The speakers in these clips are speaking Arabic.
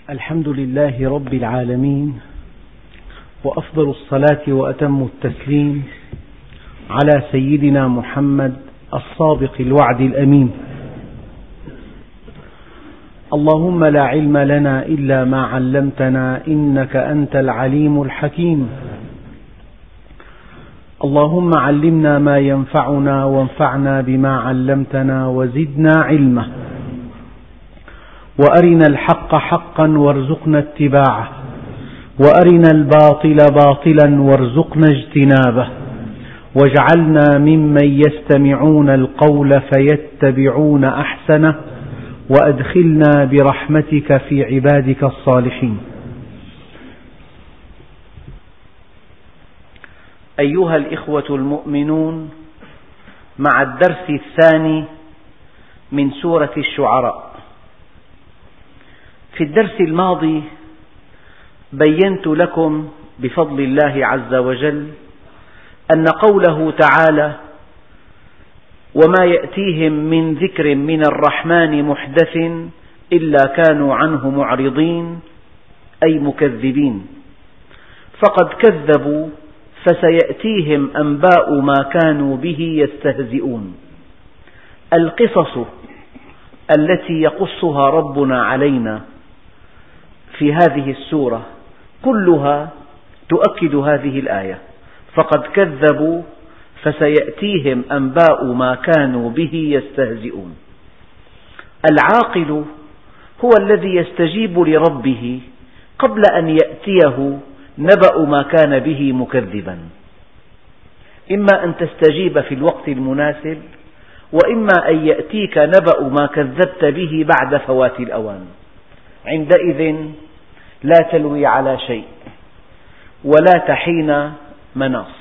الحمد لله رب العالمين، وأفضل الصلاة وأتم التسليم على سيدنا محمد الصادق الوعد الأمين. اللهم لا علم لنا إلا ما علمتنا إنك أنت العليم الحكيم. اللهم علمنا ما ينفعنا وانفعنا بما علمتنا وزدنا علما، وأرنا الحق حقا وارزقنا اتباعه، وأرنا الباطل باطلا وارزقنا اجتنابه، واجعلنا ممن يستمعون القول فيتبعون أحسنه، وأدخلنا برحمتك في عبادك الصالحين. أيها الإخوة المؤمنون، مع الدرس الثاني من سورة الشعراء. في الدرس الماضي بينت لكم بفضل الله عز وجل أن قوله تعالى: وما يأتيهم من ذكر من الرحمن محدث إلا كانوا عنه معرضين، أي مكذبين، فقد كذبوا فسيأتيهم أنباء ما كانوا به يستهزئون. القصص التي يقصها ربنا علينا في هذه السورة كلها تؤكد هذه الآية: فقد كذبوا فسيأتيهم أنباء ما كانوا به يستهزئون. العاقل هو الذي يستجيب لربه قبل أن يأتيه نبأ ما كان به مكذبا. إما أن تستجيب في الوقت المناسب، وإما أن يأتيك نبأ ما كذبت به بعد فوات الأوان. عندئذ لا تلوي على شيء ولا تحين مناص.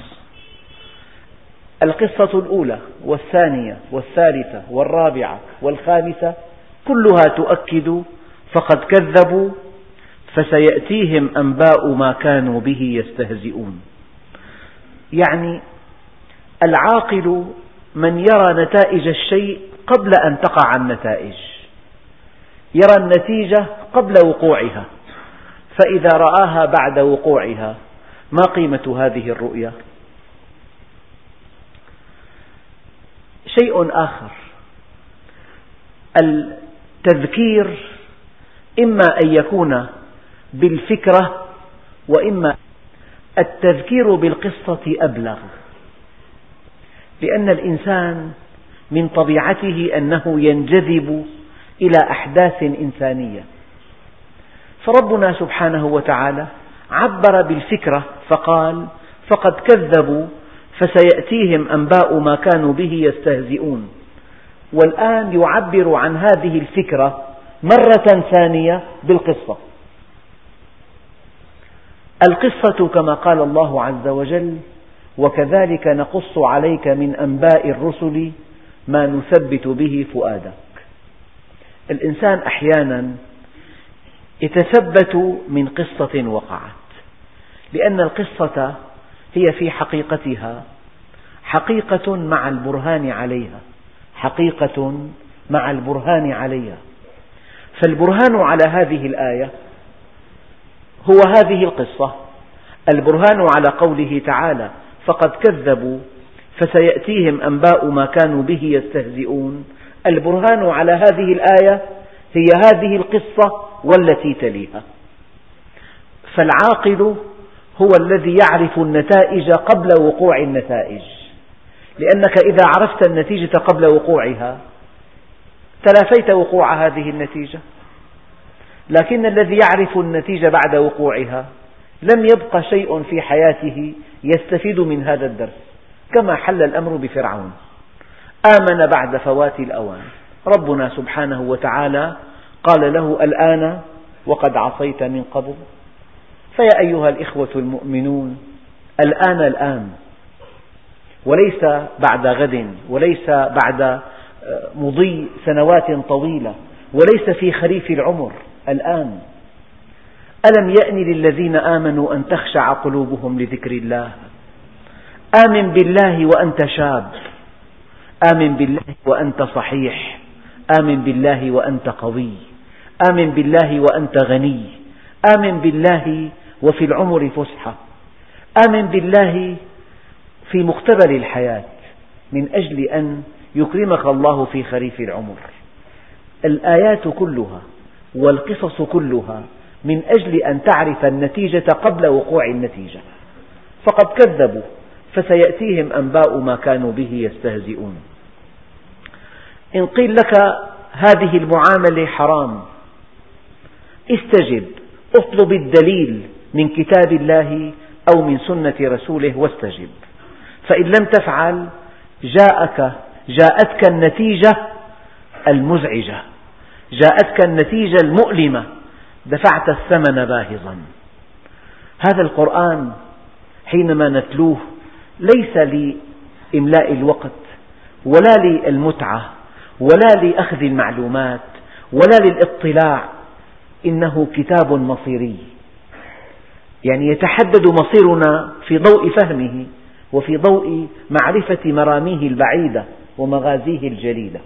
القصة الأولى والثانية والثالثة والرابعة والخامسة كلها تؤكد فقد كذبوا فسيأتيهم أنباء ما كانوا به يستهزئون. يعني العاقل من يرى نتائج الشيء قبل أن تقع النتائج، يرى النتيجة قبل وقوعها، فإذا رآها بعد وقوعها ما قيمة هذه الرؤية؟ شيء آخر، التذكير إما أن يكون بالفكرة، وإما التذكير بالقصة أبلغ، لأن الإنسان من طبيعته أنه ينجذب إلى أحداث إنسانية، فربنا سبحانه وتعالى عبر بالفكرة فقال: فقد كذبوا فسيأتيهم أنباء ما كانوا به يستهزئون. والآن يعبر عن هذه الفكرة مرة ثانية بالقصة. القصة كما قال الله عز وجل: وكذلك نقص عليك من أنباء الرسل ما نثبت به فؤادك. الإنسان أحيانا يتثبت من قصة وقعت، لأن القصة هي في حقيقتها حقيقة مع البرهان عليها، حقيقة مع البرهان عليها. فالبرهان على هذه الآية هو هذه القصة. البرهان على قوله تعالى: فقد كذبوا فسيأتيهم أنباء ما كانوا به يستهزئون. البرهان على هذه الآية هي هذه القصة والتي تليها. فالعاقل هو الذي يعرف النتائج قبل وقوع النتائج، لأنك إذا عرفت النتيجة قبل وقوعها تلافيت وقوع هذه النتيجة. لكن الذي يعرف النتيجة بعد وقوعها لم يبق شيء في حياته يستفيد من هذا الدرس، كما حل الأمر بفرعون. آمن بعد فوات الأوان، ربنا سبحانه وتعالى قال له: الآن وقد عصيت من قبل. فيا أيها الإخوة المؤمنون، الآن، وليس بعد غد، وليس بعد مضي سنوات طويلة، وليس في خريف العمر، الآن. ألم يأن للذين آمنوا أن تخشع قلوبهم لذكر الله. آمن بالله وأنت شاب، آمن بالله وأنت صحيح، آمن بالله وأنت قوي، آمن بالله وأنت غني، آمن بالله وفي العمر فسحة، آمن بالله في مقتبل الحياة من أجل أن يكرمك الله في خريف العمر. الآيات كلها والقصص كلها من أجل أن تعرف النتيجة قبل وقوع النتيجة، فقد كذبوا فسيأتيهم أنباء ما كانوا به يستهزئون. إن قيل لك هذه المعاملة حرام، استجب، اطلب الدليل من كتاب الله أو من سنة رسوله واستجب، فإن لم تفعل جاءتك النتيجة المزعجة، جاءتك النتيجة المؤلمة، دفعت الثمن باهظا. هذا القرآن حينما نتلوه ليس لإملاء الوقت ولا للمتعة ولا لأخذ المعلومات ولا للاطلاع، إنه كتاب مصيري، يعني يتحدد مصيرنا في ضوء فهمه وفي ضوء معرفة مراميه البعيدة ومغازيه الجليلة.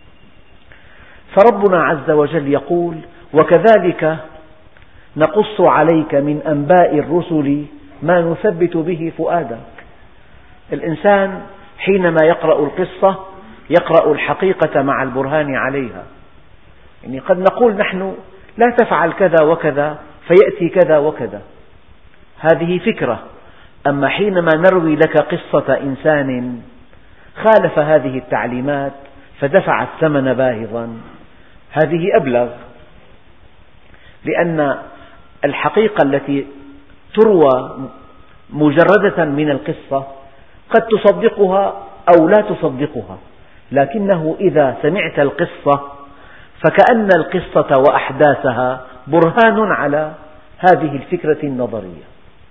فربنا عز وجل يقول: وكذلك نقص عليك من أنباء الرسل ما نثبت به فؤادك. الإنسان حينما يقرأ القصة يقرأ الحقيقة مع البرهان عليها، يعني قد نقول نحن لا تفعل كذا وكذا فيأتي كذا وكذا، هذه فكرة. أما حينما نروي لك قصة إنسان خالف هذه التعليمات فدفع الثمن باهظا، هذه أبلغ، لأن الحقيقة التي تروى مجردة من القصة قد تصدقها أو لا تصدقها، لكنه إذا سمعت القصة فكأن القصة وأحداثها برهان على هذه الفكرة النظرية.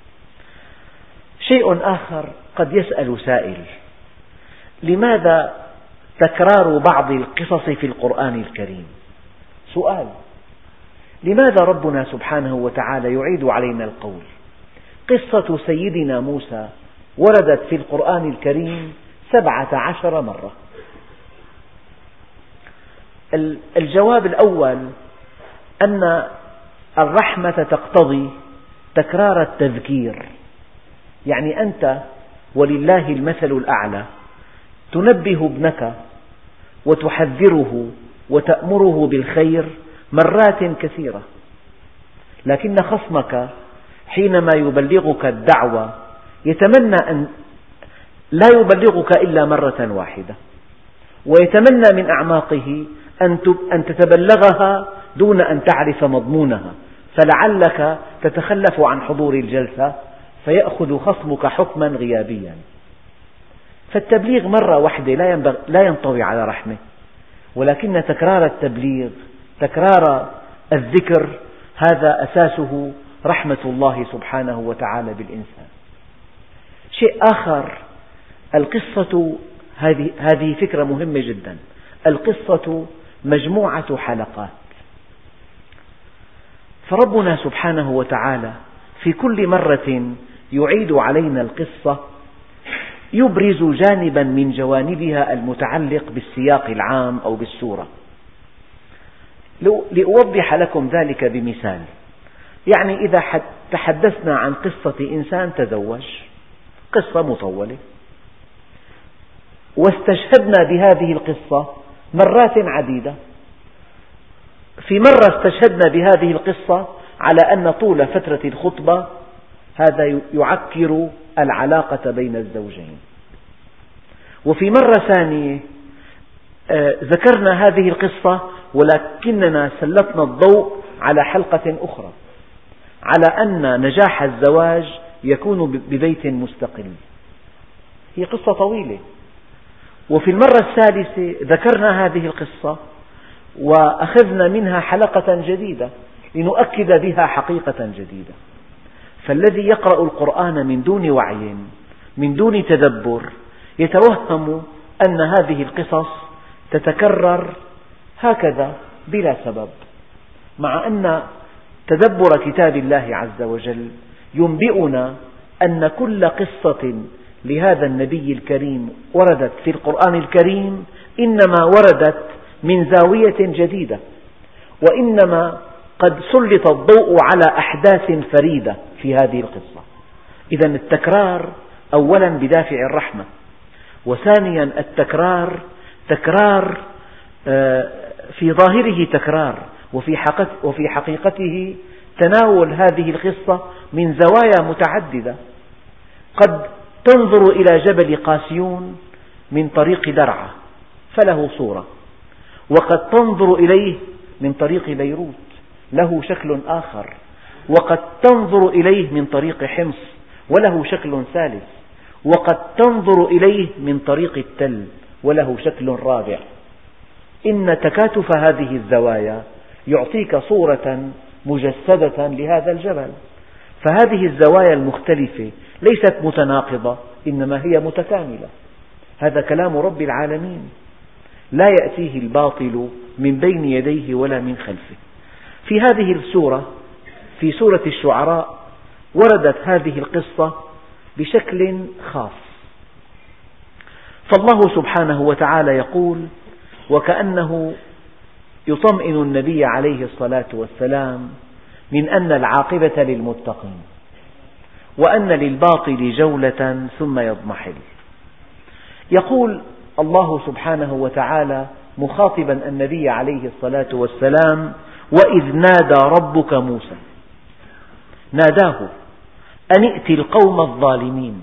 شيء آخر، قد يسأل سائل: لماذا تكرار بعض القصص في القرآن الكريم؟ سؤال: لماذا ربنا سبحانه وتعالى يعيد علينا القول؟ قصة سيدنا موسى وردت في القرآن الكريم 17 مرة. الجواب الأول أن الرحمة تقتضي تكرار التذكير، يعني أنت ولله المثل الأعلى تنبه ابنك وتحذره وتأمره بالخير مرات كثيرة، لكن خصمك حينما يبلغك الدعوة يتمنى أن لا يبلغك إلا مرة واحدة، ويتمنى من أعماقه أن تتبلغها دون أن تعرف مضمونها، فلعلك تتخلف عن حضور الجلسة فيأخذ خصمك حكما غيابيا. فالتبليغ مرة واحدة لا ينطوي على رحمة، ولكن تكرار التبليغ، تكرار الذكر، هذا أساسه رحمة الله سبحانه وتعالى بالإنسان. شيء آخر، القصة هذه فكرة مهمة جدا، القصة مجموعة حلقات، فربنا سبحانه وتعالى في كل مرة يعيد علينا القصة يبرز جانبا من جوانبها المتعلق بالسياق العام أو بالسورة. لأوضح لكم ذلك بمثال، يعني إذا تحدثنا عن قصة إنسان تزوج، قصة مطولة، واستشهدنا بهذه القصة مرات عديدة، في مرة استشهدنا بهذه القصة على أن طول فترة الخطبة هذا يعكر العلاقة بين الزوجين، وفي مرة ثانية ذكرنا هذه القصة ولكننا سلطنا الضوء على حلقة أخرى، على أن نجاح الزواج يكون ببيت مستقل. هي قصة طويلة، وفي المرة الثالثة ذكرنا هذه القصة وأخذنا منها حلقة جديدة لنؤكد بها حقيقة جديدة. فالذي يقرأ القرآن من دون وعي من دون تدبر يتوهم أن هذه القصص تتكرر هكذا بلا سبب، مع أن تدبر كتاب الله عز وجل ينبئنا أن كل قصة لهذا النبي الكريم وردت في القرآن الكريم إنما وردت من زاوية جديدة، وإنما قد سلط الضوء على أحداث فريدة في هذه القصة. إذا التكرار أولا بدافع الرحمة، وثانيا التكرار تكرار في ظاهره تكرار، وفي حقيقته تناول هذه القصة من زوايا متعددة. قد تنظر إلى جبل قاسيون من طريق درعا فله صورة، وقد تنظر إليه من طريق بيروت له شكل آخر، وقد تنظر إليه من طريق حمص وله شكل ثالث، وقد تنظر إليه من طريق التل وله شكل رابع. إن تكاتف هذه الزوايا يعطيك صورة مجسدة لهذا الجبل. فهذه الزوايا المختلفة ليست متناقضة، إنما هي متكاملة. هذا كلام رب العالمين لا يأتيه الباطل من بين يديه ولا من خلفه. في هذه السورة، في سورة الشعراء، وردت هذه القصة بشكل خاص. فالله سبحانه وتعالى يقول: وكأنه يطمئن النبي عليه الصلاة والسلام من أن العاقبة للمتقين، وأن للباطل جولة ثم يضمحل. يقول الله سبحانه وتعالى مخاطبا النبي عليه الصلاة والسلام: وإذ نادى ربك موسى، ناداه أن ائت القوم الظالمين.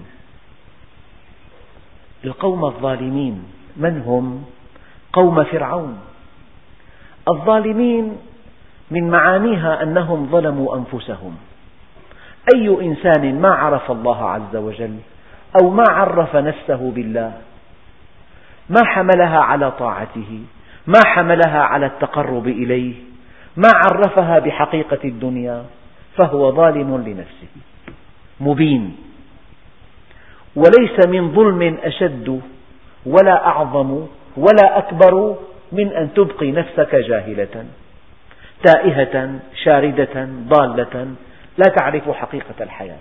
القوم الظالمين من هم؟ قوم فرعون. الظالمين من معانيها أنهم ظلموا أنفسهم. أي إنسان ما عرف الله عز وجل أو ما عرف نفسه بالله، ما حملها على طاعته، ما حملها على التقرب إليه، ما عرفها بحقيقة الدنيا، فهو ظالم لنفسه مبين. وليس من ظلم أشد ولا أعظم ولا أكبر من أن تبقي نفسك جاهلة تائهة شاردة ضالة لا تعرف حقيقة الحياة.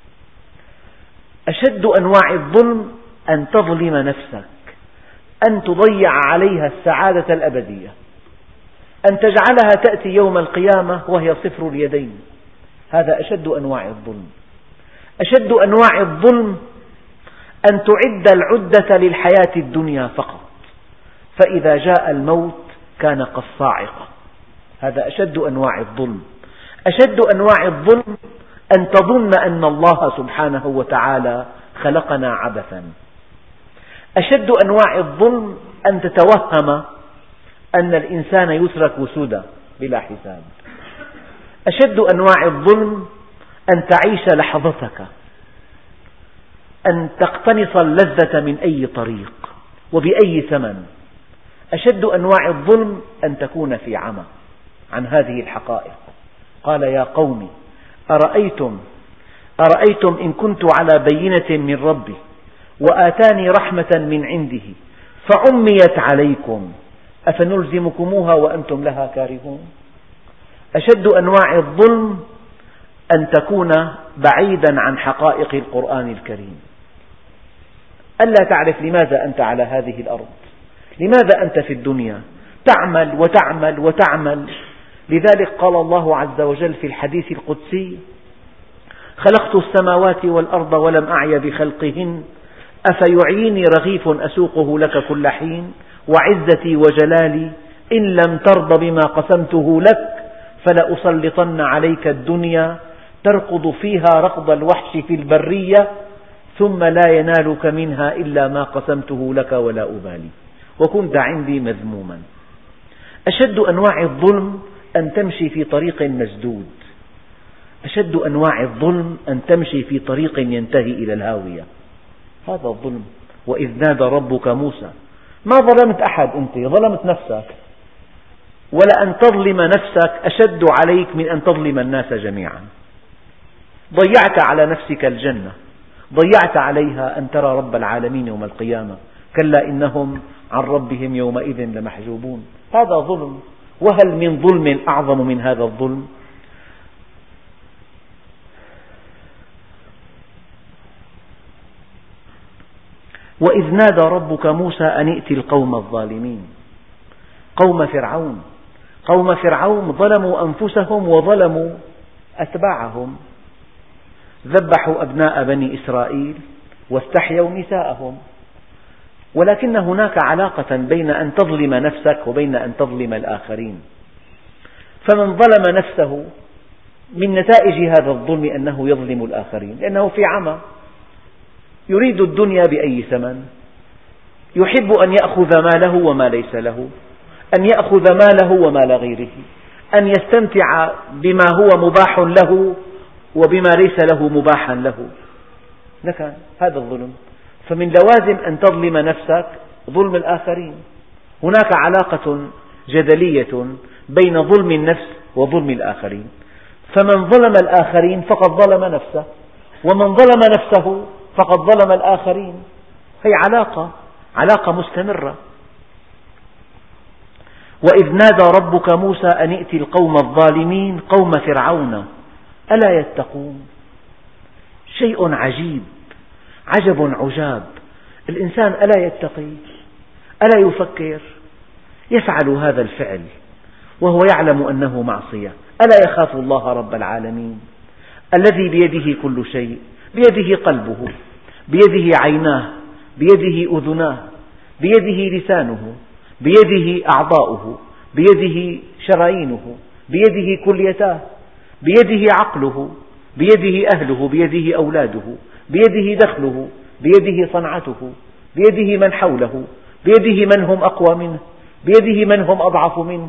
أشد أنواع الظلم أن تظلم نفسك، أن تضيع عليها السعادة الأبدية، أن تجعلها تأتي يوم القيامة وهي صفر اليدين. هذا أشد أنواع الظلم. أشد أنواع الظلم أن تعد العدة للحياة الدنيا فقط، فإذا جاء الموت كان كالصاعقة. هذا أشد أنواع الظلم. أشد أنواع الظلم أن تظن أن الله سبحانه وتعالى خلقنا عبثا. أشد أنواع الظلم أن تتوهم أن الإنسان يترك سدى بلا حساب. أشد أنواع الظلم أن تعيش لحظتك، أن تقتنص اللذة من أي طريق وبأي ثمن. أشد أنواع الظلم أن تكون في عمى عن هذه الحقائق. قال: يا قوم أرأيتم إن كنت على بينة من ربي وآتاني رحمة من عنده فعميت عليكم أفنلزمكموها وأنتم لها كارهون. أشد أنواع الظلم أن تكون بعيدا عن حقائق القرآن الكريم، ألا تعرف لماذا أنت على هذه الأرض، لماذا أنت في الدنيا، تعمل وتعمل وتعمل. لذلك قال الله عز وجل في الحديث القدسي: خلقت السماوات والأرض ولم أعي بخلقهن أفيعيني رغيف أسوقه لك كل حين وعزتي وجلالي إن لم ترض بما قسمته لك فلأسلطن عليك الدنيا تركض فيها ركض الوحش في البرية ثم لا ينالك منها إلا ما قسمته لك ولا أبالي وكنت عندي مذموما. أشد أنواع الظلم أن تمشي في طريق مسدود. أشد أنواع الظلم أن تمشي في طريق ينتهي إلى الهاوية. هذا الظلم. وإذ نادى ربك موسى. ما ظلمت أحد، أنت ظلمت نفسك. ولأن تظلم نفسك أشد عليك من أن تظلم الناس جميعا. ضيعت على نفسك الجنة، ضيعت عليها أن ترى رب العالمين يوم القيامة. كلا إنهم عن ربهم يومئذ لمحجوبون. هذا ظلم. وهل من ظلم أعظم من هذا الظلم؟ وإذ نادى ربك موسى أن ائت القوم الظالمين. قوم فرعون، قوم فرعون ظلموا أنفسهم وظلموا أتباعهم، ذبحوا أبناء بني إسرائيل واستحيوا نساءهم. ولكن هناك علاقة بين أن تظلم نفسك وبين أن تظلم الآخرين. فمن ظلم نفسه من نتائج هذا الظلم أنه يظلم الآخرين، لأنه في عمى، يريد الدنيا بأي ثمن، يحب أن يأخذ ماله وما ليس له، أن يأخذ ماله ومال غيره، أن يستمتع بما هو مباح له وبما ليس له مباحا له. لكن هذا الظلم. فمن لوازم أن تظلم نفسك ظلم الآخرين. هناك علاقة جدلية بين ظلم النفس وظلم الآخرين. فمن ظلم الآخرين فقد ظلم نفسه، ومن ظلم نفسه فقد ظلم الآخرين. هي علاقة مستمرة. وإذ نادى ربك موسى أن ائت القوم الظالمين قوم فرعون ألا يتقون. شيء عجيب، عجب عجاب. الإنسان ألا يتقي؟ ألا يفكر؟ يفعل هذا الفعل وهو يعلم أنه معصية. ألا يخاف الله رب العالمين الذي بيده كل شيء، بيده قلبه، بيده عيناه، بيده أذناه، بيده لسانه، بيده أعضاؤه، بيده شرايينه، بيده كليتاه، بيده عقله، بيده أهله، بيده أولاده، بيده دخله، بيده صنعته، بيده من حوله، بيده من هم أقوى منه، بيده من هم أضعف منه.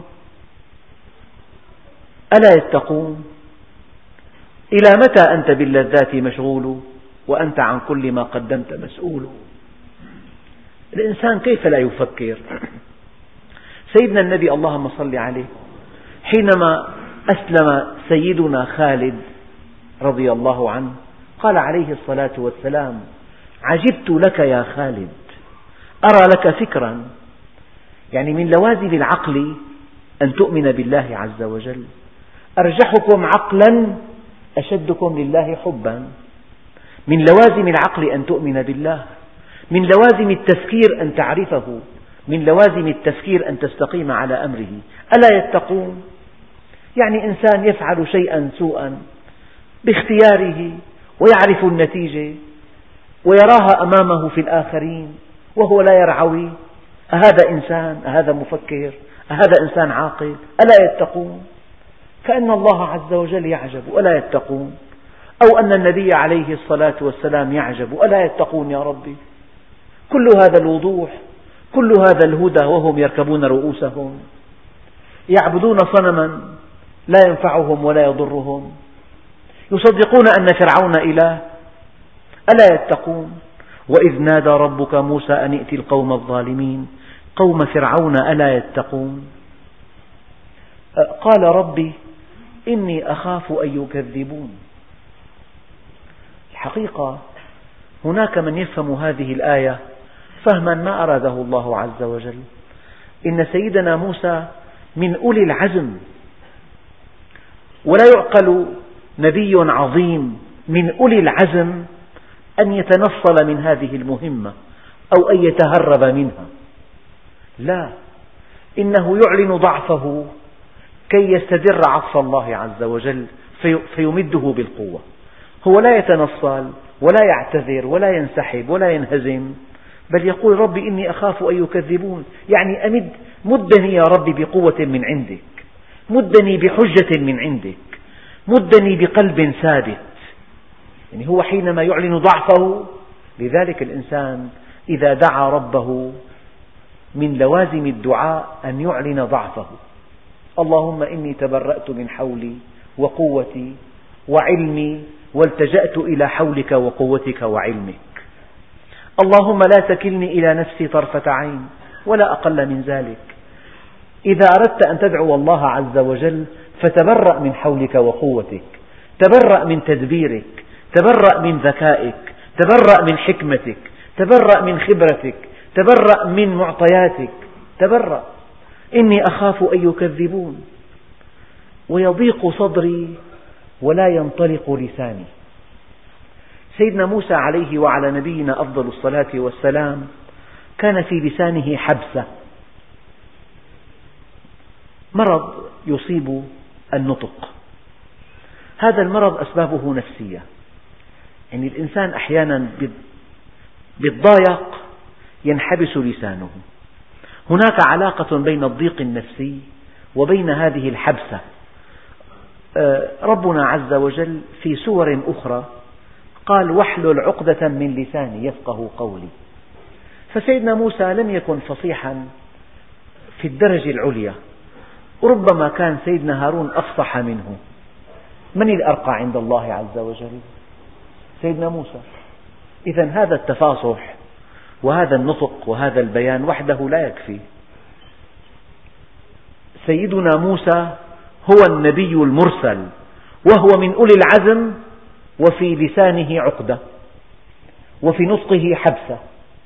ألا يتقون؟ إلى متى أنت باللذات مشغول وأنت عن كل ما قدمت مسؤول؟ الإنسان كيف لا يفكر؟ سيدنا النبي اللهم صل عليه حينما أسلم سيدنا خالد رضي الله عنه قال عليه الصلاة والسلام: عجبت لك يا خالد، أرى لك فكرا. يعني من لوازم العقل أن تؤمن بالله عز وجل. أرجحكم عقلا أشدكم لله حبا. من لوازم العقل أن تؤمن بالله، من لوازم التفكير أن تعرفه، من لوازم التفكير أن تستقيم على أمره. ألا يتقون؟ يعني إنسان يفعل شيئا سوءا باختياره ويعرف النتيجة ويراها أمامه في الآخرين وهو لا يرعوي. أهذا إنسان؟ أهذا مفكر؟ أهذا إنسان عاقل؟ ألا يتقون؟ كأن الله عز وجل يعجب: ألا يتقون؟ أو أن النبي عليه الصلاة والسلام يعجب: ألا يتقون يا ربي؟ كل هذا الوضوح، كل هذا الهدى وهم يركبون رؤوسهم يعبدون صنما لا ينفعهم ولا يضرهم، يصدقون أن فرعون إله. ألا يتقون؟ وإذ نادى ربك موسى أن ائت القوم الظالمين قوم فرعون ألا يتقون. قال ربي إني أخاف أن يكذبون. الحقيقة هناك من يفهم هذه الآية فهما ما أراده الله عز وجل. إن سيدنا موسى من أولي العزم، ولا يعقل نبي عظيم من أولي العزم أن يتنصل من هذه المهمة أو أن يتهرب منها. لا، إنه يعلن ضعفه كي يستدر عطف الله عز وجل فيمده بالقوة. هو لا يتنصل ولا يعتذر ولا ينسحب ولا ينهزم، بل يقول: ربي إني أخاف أن يكذبون. يعني مدني يا ربي بقوة من عندك، مدني بحجة من عندك، مدني بقلب ثابت. يعني هو حينما يعلن ضعفه، لذلك الإنسان إذا دعا ربه من لوازم الدعاء أن يعلن ضعفه. اللهم إني تبرأت من حولي وقوتي وعلمي والتجأت إلى حولك وقوتك وعلمك. اللهم لا تكلني إلى نفسي طرفة عين ولا أقل من ذلك. إذا أردت أن تدعو الله عز وجل فتبرأ من حولك وقوتك، تبرأ من تدبيرك، تبرأ من ذكائك، تبرأ من حكمتك، تبرأ من خبرتك، تبرأ من معطياتك، تبرأ. إني أخاف أن يكذبون ويضيق صدري ولا ينطلق لساني. سيدنا موسى عليه وعلى نبينا أفضل الصلاة والسلام كان في لسانه حبسة، مرض يصيب النطق. هذا المرض أسبابه نفسية، يعني الإنسان أحيانا بالضايق ينحبس لسانه. هناك علاقة بين الضيق النفسي وبين هذه الحبسة. ربنا عز وجل في سور أخرى قال: واحلل عقدة من لساني يفقه قولي. فسيدنا موسى لم يكن فصيحا في الدرجة العليا، ربما كان سيدنا هارون أفصح منه. من الأرقى عند الله عز وجل؟ سيدنا موسى. إذن هذا التفاصح وهذا النطق وهذا البيان وحده لا يكفي. سيدنا موسى هو النبي المرسل، وهو من أولي العزم، وفي لسانه عقدة وفي نطقه حبسة،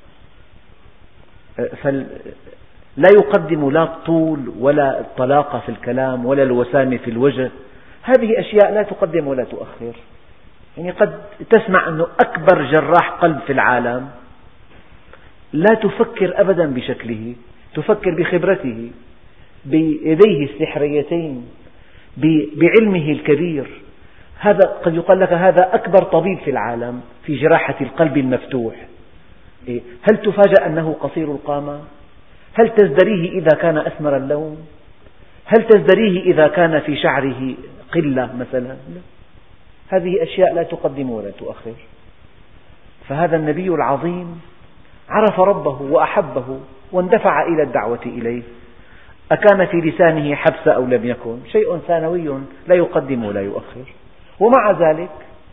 فلا يقدم لا الطول ولا الطلاقة في الكلام ولا الوسامة في الوجه. هذه أشياء لا تقدم ولا تؤخر. يعني قد تسمع أنه أكبر جراح قلب في العالم لا تفكر أبدا بشكله، تفكر بخبرته، بيديه السحريتين، بعلمه الكبير. هذا قد يقال لك هذا أكبر طبيب في العالم في جراحة القلب المفتوح. هل تفاجأ أنه قصير القامة؟ هل تزدريه إذا كان أسمر اللون؟ هل تزدريه إذا كان في شعره قلة مثلا؟ لا. هذه أشياء لا تقدم ولا تؤخر. فهذا النبي العظيم عرف ربه وأحبه واندفع إلى الدعوة إليه. أكان في لسانه حبس أو لم يكن؟ شيء ثانوي لا يقدم ولا يؤخر. ومع ذلك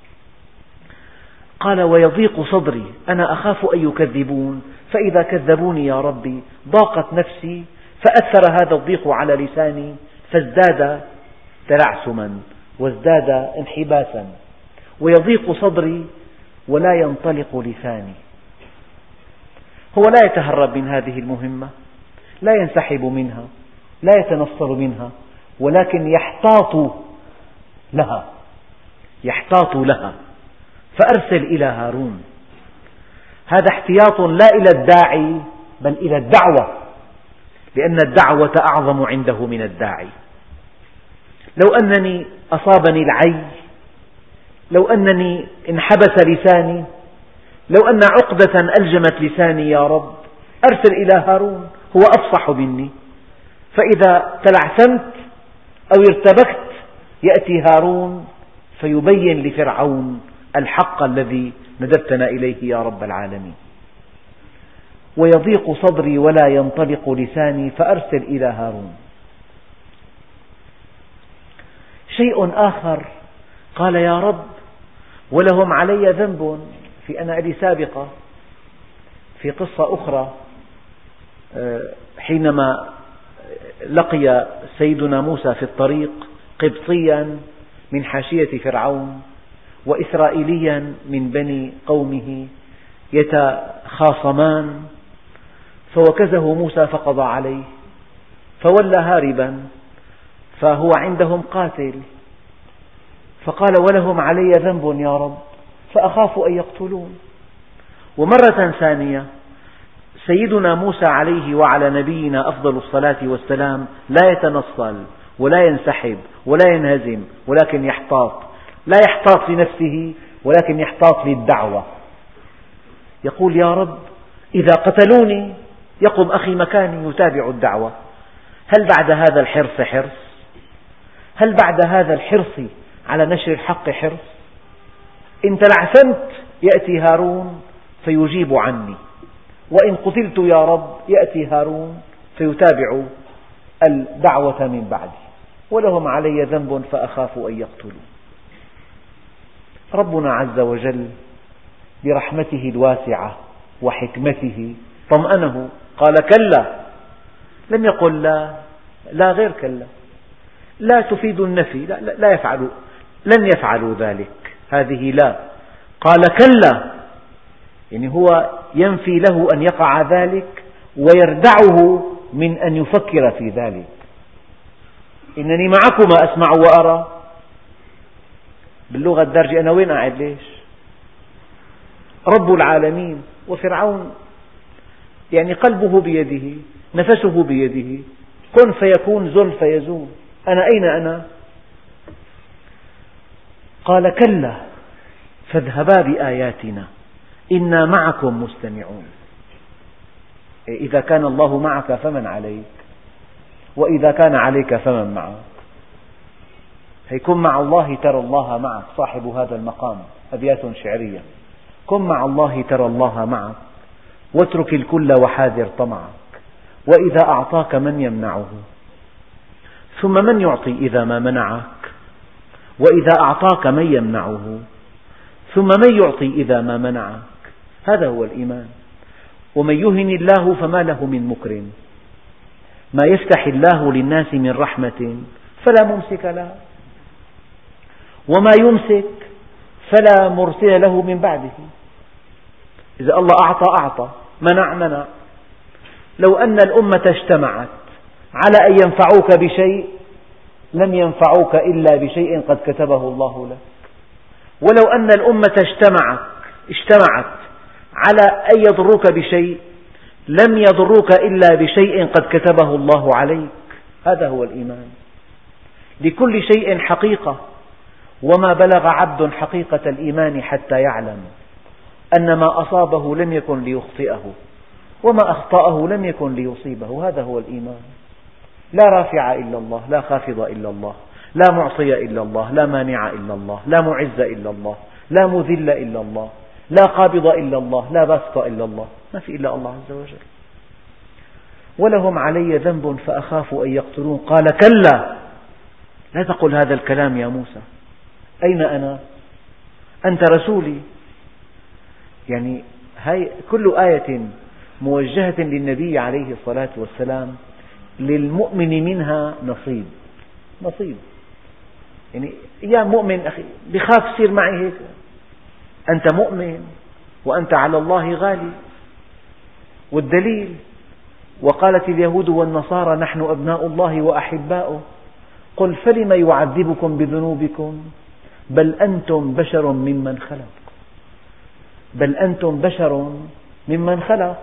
قال: ويضيق صدري، أنا أخاف أن يكذبون، فإذا كذبوني يا ربي ضاقت نفسي، فأثر هذا الضيق على لساني فازداد تلعثما وازداد انحباسا. ويضيق صدري ولا ينطلق لساني. هو لا يتهرب من هذه المهمة، لا ينسحب منها، لا يتنصل منها، ولكن يحتاط لها. فأرسل إلى هارون. هذا احتياط لا إلى الداعي بل إلى الدعوة، لأن الدعوة أعظم عنده من الداعي. لو أنني أصابني العي، لو أنني انحبس لساني، لو أن عقدة ألجمت لساني يا رب، أرسل إلى هارون، هو أفصح مني. فإذا تلعثمت أو ارتبكت يأتي هارون فيبين لفرعون الحق الذي ندبتنا إليه يا رب العالمين. ويضيق صدري ولا ينطلق لساني، فأرسل إلى هارون. شيء آخر قال: يا رب ولهم علي ذنب. أنا لي سابقة في قصة أخرى، حينما لقي سيدنا موسى في الطريق قبطيا من حاشية فرعون وإسرائيليا من بني قومه يتخاصمان، فوكزه موسى فقضى عليه، فولى هاربا، فهو عندهم قاتل، فقال: ولهم علي ذنب يا رب، فأخاف أن يقتلون. ومرة ثانية سيدنا موسى عليه وعلى نبينا أفضل الصلاة والسلام لا يتنصل ولا ينسحب ولا ينهزم، ولكن يحتاط. لا يحتاط لنفسه ولكن يحتاط للدعوة. يقول: يا رب إذا قتلوني يقم أخي مكاني يتابع الدعوة. هل بعد هذا الحرص حرص؟ هل بعد هذا الحرص على نشر الحق حرص؟ إن تلعثمت يأتي هارون فيجيب عني، وإن قتلت يا رب يأتي هارون فيتابع الدعوة من بعدي، ولهم علي ذنب فأخاف أن يقتلوا. ربنا عز وجل برحمته الواسعة وحكمته طمأنه، قال: كلا. لم يقل لا غير كلا، لا تفيد النفي، لا يفعل، لن يفعلوا ذلك، هذه لا. قال: كلا، يعني هو ينفي له أن يقع ذلك ويردعه من أن يفكر في ذلك. إنني معكما أسمع وأرى. باللغة الدارجة أنا وين قاعد ليش؟ رب العالمين، وفرعون يعني قلبه بيده، نفسه بيده، كن فيكون، زل فيزول. أنا أين أنا؟ قال كلا فاذهبا بآياتنا إنا معكم مستمعون. إذا كان الله معك فمن عليك، وإذا كان عليك فمن معك. كن مع الله ترى الله معك، صاحب هذا المقام، أبيات شعرية. كن مع الله ترى الله معك، واترك الكل وحاذر طمعك، وإذا أعطاك من يمنعه، ثم من يعطي إذا ما منعك، وإذا أعطاك من يمنعه، ثم من يعطي إذا ما منعك. هذا هو الإيمان. ومن يهن الله فما له من مكرم، ما يفتح الله للناس من رحمة فلا ممسك لها، وما يمسك فلا مرسل له من بعده. إذا الله أعطى أعطى، منع منع. لو أن الأمة اجتمعت على أن ينفعوك بشيء لم ينفعوك إلا بشيء قد كتبه الله لك، ولو أن الأمة اجتمعت على أن يضروك بشيء لم يضروك إلا بشيء قد كتبه الله عليك. هذا هو الإيمان. لكل شيء حقيقة، وما بلغ عبد حقيقة الإيمان حتى يعلم أن ما أصابه لم يكن ليخطئه، وما أخطأه لم يكن ليصيبه. هذا هو الإيمان. لا رافع إلا الله، لا خافض إلا الله، لا معطي إلا الله، لا مانع إلا الله، لا معز إلا الله، لا مذل إلا الله، لا قابض إلا الله، لا باسط إلا الله. ما في إلا الله عز وجل. ولهم علي ذنب فأخاف أن يقتلون. قال كلا لا تقل هذا الكلام يا موسى. أين أنا؟ أنت رسولي. يعني هاي كل آية موجهة للنبي عليه الصلاة والسلام للمؤمن منها نصيب. يعني يا مؤمن أخي بخاف تصير معي هيك. أنت مؤمن وأنت على الله غالي. والدليل وقالت اليهود والنصارى نحن أبناء الله وأحباؤه قل فلم يعذبكم بذنوبكم بل أنتم بشر ممن خلق. بل أنتم بشر ممن خلق.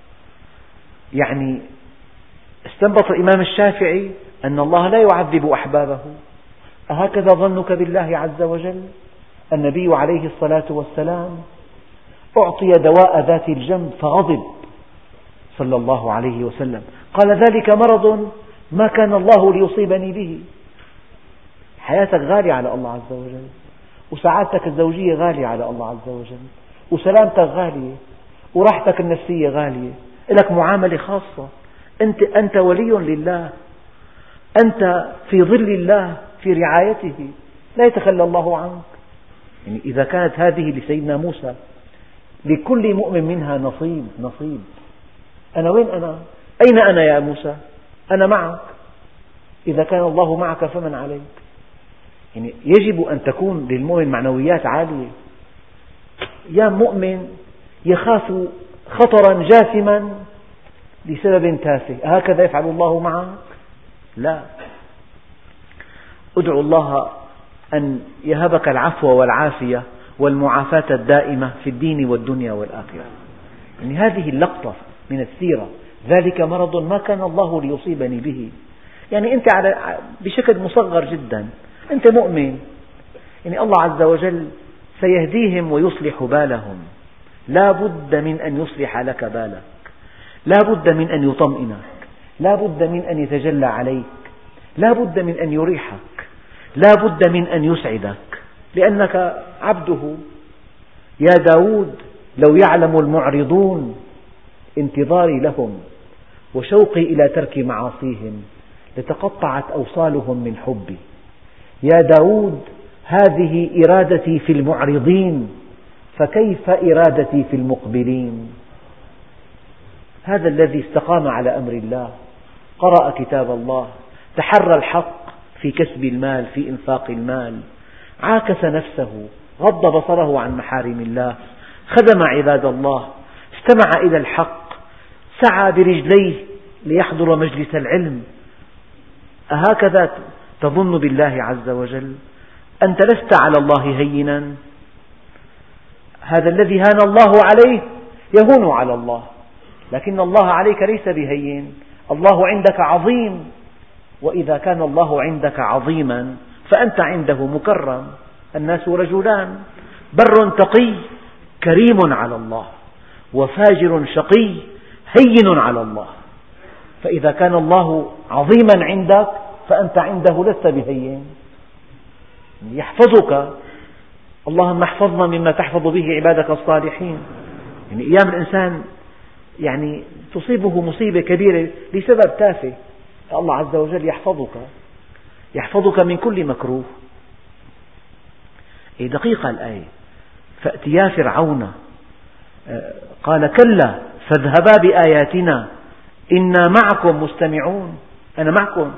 يعني استنبط الإمام الشافعي أن الله لا يعذب أحبابه. أهكذا ظنك بالله عز وجل؟ النبي عليه الصلاة والسلام أعطي دواء ذات الجنب فغضب صلى الله عليه وسلم، قال ذلك مرض ما كان الله ليصيبني به. حياتك غالية على الله عز وجل، وسعادتك الزوجية غالية على الله عز وجل، وسلامتك غالية، وراحتك النفسية غالية، لك معاملة خاصة. أنت ولي لله، أنت في ظل الله، في رعايته، لا يتخلى الله عنك. يعني إذا كانت هذه لسيدنا موسى لكل مؤمن منها نصيب. أنا وين أنا؟ أين أنا يا موسى؟ أنا معك. إذا كان الله معك فمن عليك. يعني يجب أن تكون للمؤمن معنويات عالية. يا مؤمن يخاف خطرا جاثما لسبب تافه، هكذا يفعل الله معك؟ لا. ادعو الله أن يهبك العفو والعافية والمعافاة الدائمة في الدين والدنيا والآخرة. يعني هذه اللقطة من السيرة، ذلك مرض ما كان الله ليصيبني به. يعني أنت بشكل مصغر جدا أنت مؤمن، يعني الله عز وجل سيهديهم ويصلح بالهم. لا بد من أن يصلح لك بالك، لا بد من أن يطمئنك، لا بد من أن يتجلى عليك، لا بد من أن يريحك، لا بد من أن يسعدك، لأنك عبده. يا داود لو يعلم المعرضون انتظاري لهم وشوقي إلى ترك معاصيهم لتقطعت أوصالهم من حبي. يا داود هذه إرادتي في المعرضين فكيف إرادتي في المقبلين. هذا الذي استقام على أمر الله، قرأ كتاب الله، تحرى الحق في كسب المال، في إنفاق المال، عاكس نفسه، غض بصره عن محارم الله، خدم عباد الله، استمع إلى الحق، سعى برجليه ليحضر مجلس العلم. أهكذا تظن بالله عز وجل؟ أنت لست على الله هينا. هذا الذي هان الله عليه يهون على الله، لكن الله عليك ليس بهين. الله عندك عظيم، وإذا كان الله عندك عظيما فأنت عنده مكرم. الناس رجلان، بر تقي كريم على الله، وفاجر شقي هين على الله. فإذا كان الله عظيما عندك فأنت عنده لست بهين، يحفظك. اللهم احفظنا مما تحفظ به عبادك الصالحين. أيام الإنسان تصيبه مصيبة كبيرة لسبب تافه، الله عز وجل يحفظك من كل مكروه. دقيقة الآية. فأتيا فرعون قال كلا فاذهبا بآياتنا إنا معكم مستمعون. أنا معكم.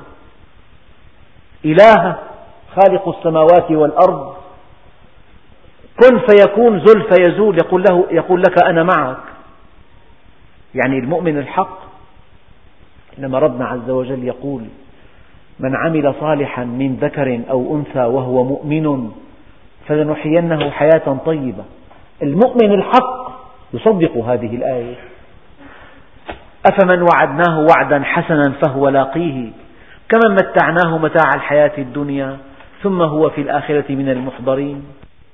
إله خالق السماوات والأرض كن فيكون زل فيزول، يقول لك أنا معك. المؤمن الحق لما ربنا عز وجل يقول من عمل صالحا من ذكر أو أنثى وهو مؤمن فلنحيينه حياة طيبة، المؤمن الحق يصدق هذه الآية. أفمن وعدناه وعدا حسنا فهو لاقيه كمن متعناه متاع الحياة الدنيا ثم هو في الآخرة من المحضرين.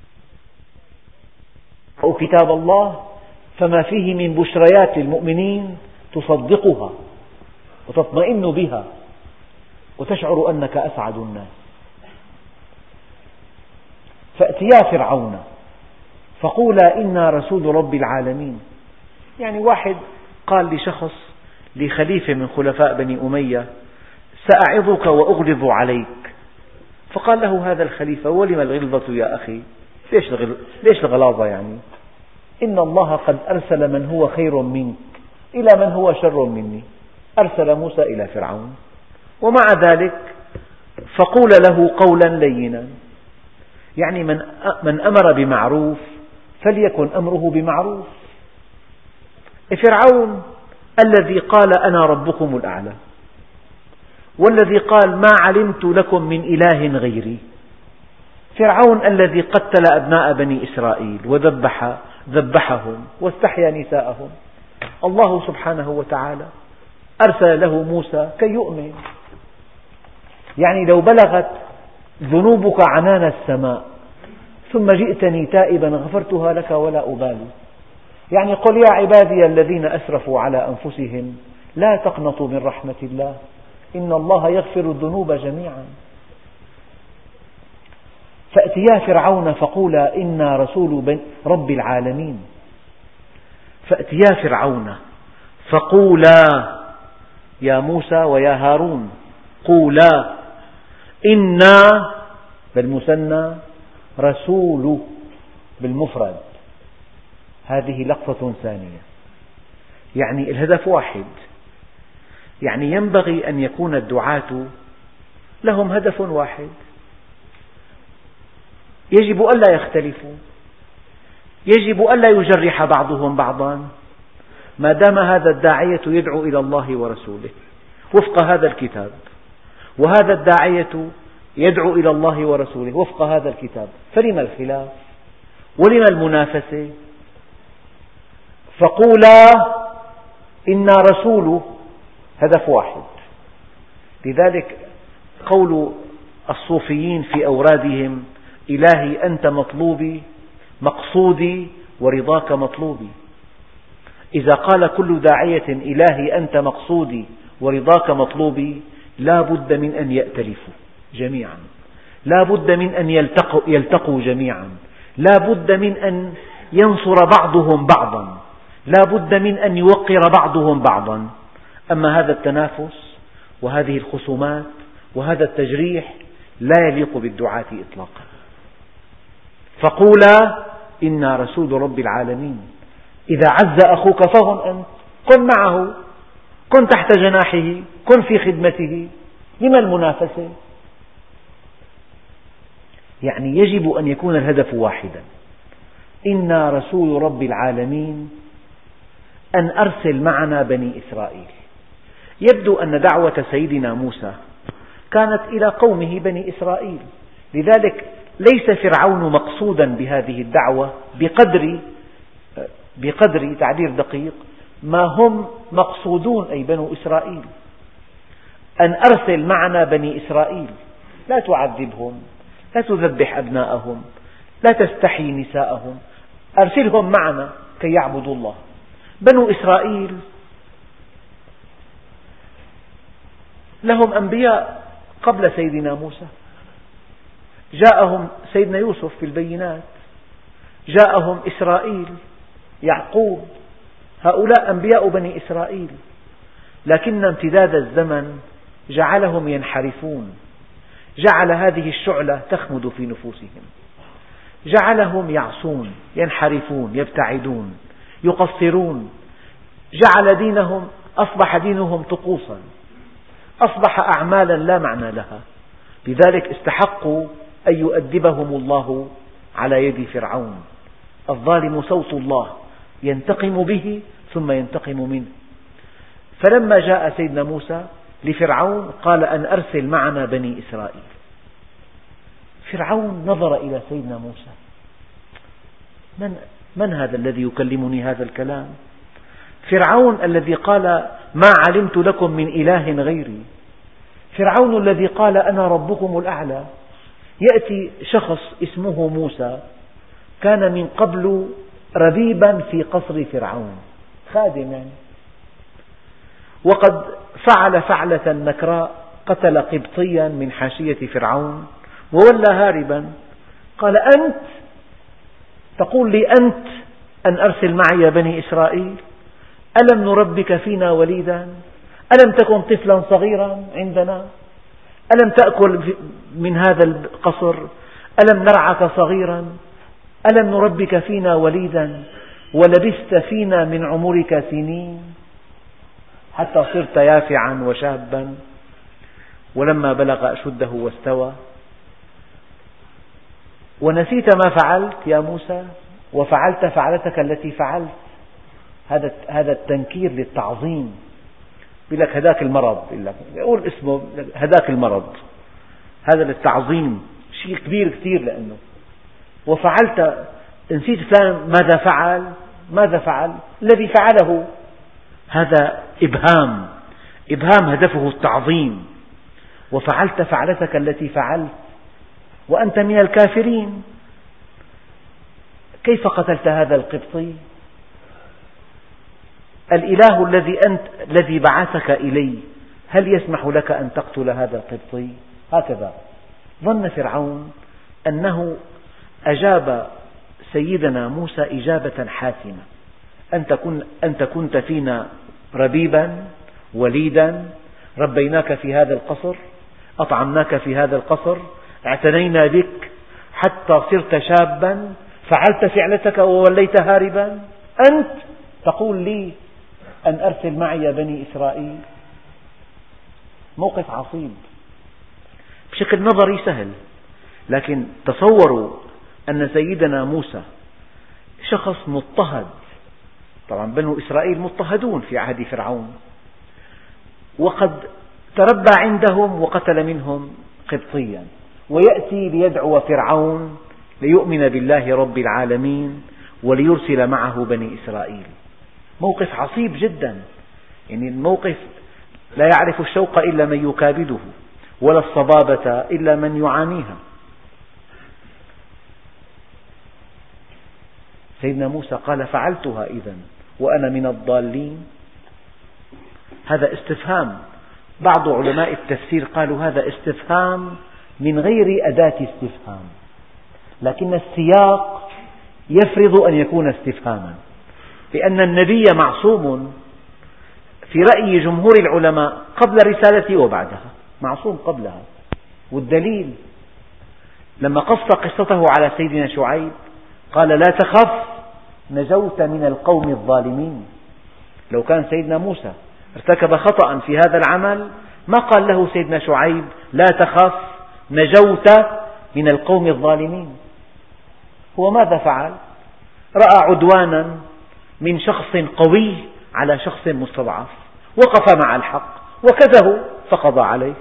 أو كتاب الله فما فيه من بشريات للمؤمنين تصدقها وتطمئن بها وتشعر أنك أسعد الناس. فأتيا فرعون فقولا إنا رسول رب العالمين. واحد قال لشخص، لخليفة من خلفاء بني أمية: سأعظك وأغلظ عليك. فقال له هذا الخليفة: ولم الغلظة يا أخي؟ ليش الغلاظة؟ إن الله قد أرسل من هو خير منك إلى من هو شر مني، أرسل موسى إلى فرعون، ومع ذلك فقول له قولا لينا. من أمر بمعروف فليكن أمره بمعروف. فرعون الذي قال أنا ربكم الأعلى، والذي قال ما علمت لكم من إله غيري، فرعون الذي قتل أبناء بني إسرائيل وذبحهم واستحيا نساءهم، الله سبحانه وتعالى أرسل له موسى كي يؤمن. لو بلغت ذنوبك عنان السماء ثم جئتني تائبا غفرتها لك ولا أبالي. قل يا عبادي الذين أسرفوا على أنفسهم لا تقنطوا من رحمة الله إن الله يغفر الذنوب جميعا. فأتيا فرعون فقولا إنا رسول رب العالمين. فأتيا فرعون فقولا، يا موسى ويا هارون، قولا إنا بالمثنى رسول بالمفرد، هذه لقطة ثانية. الهدف واحد. ينبغي أن يكون الدعاة لهم هدف واحد، يجب ألا يختلفوا، يجب ألا يجرح بعضهم بعضا، ما دام هذا الداعية يدعو إلى الله ورسوله وفق هذا الكتاب، وهذا الداعية يدعو إلى الله ورسوله وفق هذا الكتاب، فلما الخلاف ولما المنافسة؟ فقولا إنا رسول، هدف واحد. لذلك قول الصوفيين في أورادهم: إلهي أنت مطلوبي مقصودي ورضاك مطلوبي. إذا قال كل داعية إلهي أنت مقصودي ورضاك مطلوبي لا بد من أن يأتلفوا جميعا، لا بد من أن يلتقوا جميعا، لا بد من أن ينصر بعضهم بعضا، لا بد من أن يوقر بعضهم بعضا. أما هذا التنافس وهذه الخصومات وهذا التجريح لا يليق بالدعاة إطلاقا. فقولا إنا رسول رب العالمين. إذا عز أخوك فهن أنت، كن معه، كن تحت جناحه، كن في خدمته، لما المنافسة؟ يجب أن يكون الهدف واحدا: إنا رسول رب العالمين، أن أرسل معنا بني إسرائيل. يبدو أن دعوة سيدنا موسى كانت إلى قومه بني إسرائيل، لذلك ليس فرعون مقصودا بهذه الدعوة بقدر تعبير دقيق ما هم مقصودون، أي بنو إسرائيل. أن أرسل معنا بني إسرائيل، لا تعذبهم، لا تذبح أبناءهم، لا تستحيي نساءهم، أرسلهم معنا كي يعبدوا الله. بنو إسرائيل لهم أنبياء قبل سيدنا موسى، جاءهم سيدنا يوسف بالبينات، جاءهم إسرائيل يعقوب، هؤلاء أنبياء بني إسرائيل، لكن امتداد الزمن جعلهم ينحرفون، جعل هذه الشعلة تخمد في نفوسهم، جعلهم يعصون، ينحرفون، يبتعدون، يقصرون، جعل دينهم، أصبح دينهم طقوسا، أصبح أعمالا لا معنى لها. لذلك استحقوا أن يؤدبهم الله على يد فرعون. الظالم صوت الله ينتقم به ثم ينتقم منه. فلما جاء سيدنا موسى لفرعون قال أن أرسل معنا بني إسرائيل. فرعون نظر إلى سيدنا موسى، من هذا الذي يكلمني هذا الكلام؟ فرعون الذي قال ما علمت لكم من إله غيري، فرعون الذي قال أنا ربكم الأعلى. يأتي شخص اسمه موسى كان من قبل ربيبا في قصر فرعون، خادم يعني، وقد فعل فعلة نكراء، قتل قبطيا من حاشية فرعون وولى هاربا. قال أنت تقول لي أنت أن أرسل معي بني إسرائيل؟ ألم نربك فينا وليدا؟ ألم تكن طفلا صغيرا عندنا؟ ألم تأكل من هذا القصر؟ ألم نرعك صغيرا؟ ألم نربك فينا وليدا ولبثت فينا من عمرك سنين حتى صرت يافعا وشابا ولما بلغ أشده واستوى؟ ونسيت ما فعلت يا موسى وفعلت فعلتك التي فعلت. هذا التنكير للتعظيم. يقول لك هداك المرض، يقول اسمه هداك المرض، هذا للتعظيم، شيء كبير كثير. لأنه وفعلت، نسيت فلان ماذا فعل؟ ماذا فعل؟ الذي فعله. هذا إبهام هدفه التعظيم. وفعلت فعلتك التي فعلت وأنت من الكافرين. كيف قتلت هذا القبطي؟ الإله الذي بعثك إلي هل يسمح لك أن تقتل هذا القبطي؟ هكذا ظن فرعون أنه أجاب سيدنا موسى إجابة حاسمة. أنت كنت فينا ربيبا وليدا، ربيناك في هذا القصر، أطعمناك في هذا القصر، اعتنينا بك حتى صرت شابا، فعلت فعلتك ووليت هاربا. أنت تقول لي أن أرسل معي بني إسرائيل؟ موقف عصيب. بشكل نظري سهل، لكن تصوروا أن سيدنا موسى شخص مضطهد. طبعا بنو إسرائيل مضطهدون في عهد فرعون، وقد تربى عندهم وقتل منهم قبطيا، ويأتي ليدعو فرعون ليؤمن بالله رب العالمين وليرسل معه بني إسرائيل. موقف عصيب جدا، يعني الموقف لا يعرف الشوق إلا من يكابده، ولا الصبابة إلا من يعانيها. سيدنا موسى قال فعلتها إذن وأنا من الضالين. هذا استفهام. بعض علماء التفسير قالوا هذا استفهام من غير أداة استفهام، لكن السياق يفرض أن يكون استفهاما، لأن النبي معصوم في رأي جمهور العلماء قبل رسالته وبعدها، معصوم قبلها. والدليل لما قص قصته على سيدنا شعيب قال لا تخف نجوت من القوم الظالمين. لو كان سيدنا موسى ارتكب خطأ في هذا العمل ما قال له سيدنا شعيب لا تخف نجوت من القوم الظالمين. هو ماذا فعل؟ رأى عدوانا من شخص قوي على شخص مستضعف، وقف مع الحق وكذبه فقضى عليه.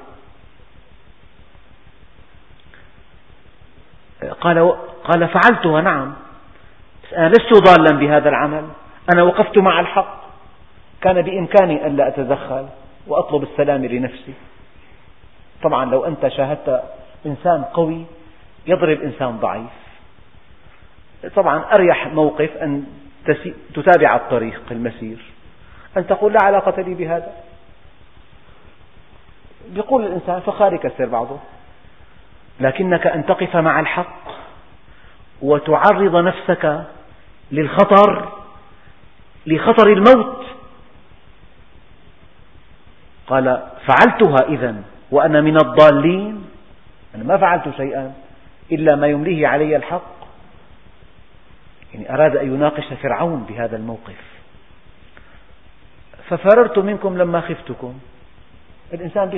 قال فعلتها نعم، أنا لست ضالا بهذا العمل، أنا وقفت مع الحق، كان بإمكاني ألا أتدخل وأطلب السلام لنفسي، طبعا لو أنت شاهدت إنسان قوي يضرب إنسان ضعيف، طبعا أريح موقف أن تتابع الطريق المسير، أن تقول لا علاقة لي بهذا. يقول الإنسان فخار يكسر بعضه، لكنك أن تقف مع الحق وتعرض نفسك لخطر الموت. قال فعلتها إذن وأنا من الضالين، أنا ما فعلت شيئا إلا ما يمليه علي الحق. يعني أراد أن يناقش فرعون بهذا الموقف. ففررت منكم لما خفتكم. الإنسان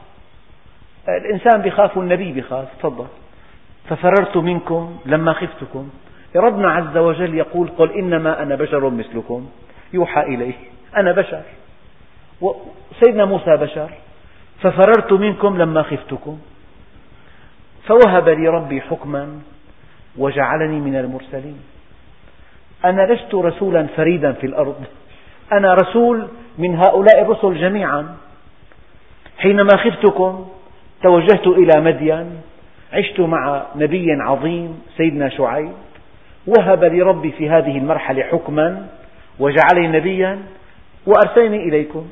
بيخاف والنبي بيخاف. تفضل. ففررت منكم لما خفتكم. ربنا عز وجل يقول قل إنما أنا بشر مثلكم يوحى إلي، أنا بشر، وسيدنا موسى بشر. ففررت منكم لما خفتكم فوهب لي ربي حكما وجعلني من المرسلين. أنا لست رسولا فريدا في الأرض، أنا رسول من هؤلاء الرسل جميعا. حينما خفتكم توجهت إلى مدين، عشت مع نبي عظيم سيدنا شعيب، وهب لي ربي في هذه المرحلة حكما وجعلني نبيا وأرسلني إليكم.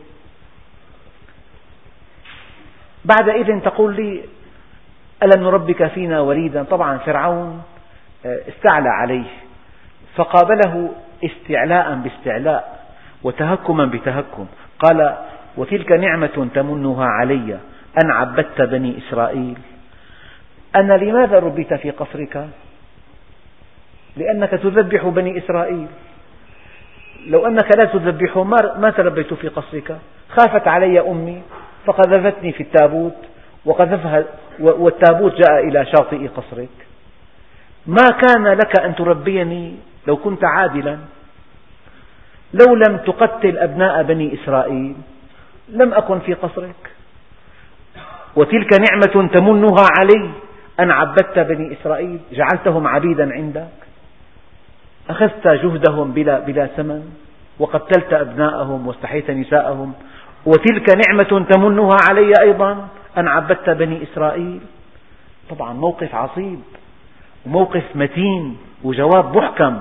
بعد إذن تقول لي ألم نربك فينا وليدا. طبعا فرعون استعلى عليه فقابله استعلاء باستعلاء وتهكما بتهكم. قال وتلك نعمة تمنها علي أن عبدت بني إسرائيل. أنا لماذا ربيت في قصرك؟ لأنك تذبح بني إسرائيل. لو أنك لا تذبحهم ما تربيت في قصرك. خافت علي أمي فقذفتني في التابوت والتابوت جاء إلى شاطئ قصرك. ما كان لك أن تربيني لو كنت عادلا. لو لم تقتل أبناء بني إسرائيل لم أكن في قصرك. وتلك نعمة تمنها علي أن عبدت بني إسرائيل، جعلتهم عبيدا عندك، أخذت جهدهم بلا ثمن، وقتلت أبناءهم واستحييت نساءهم. وتلك نعمة تمنها علي أيضا أن عبدت بني إسرائيل. طبعا موقف عصيب وموقف متين وجواب محكم.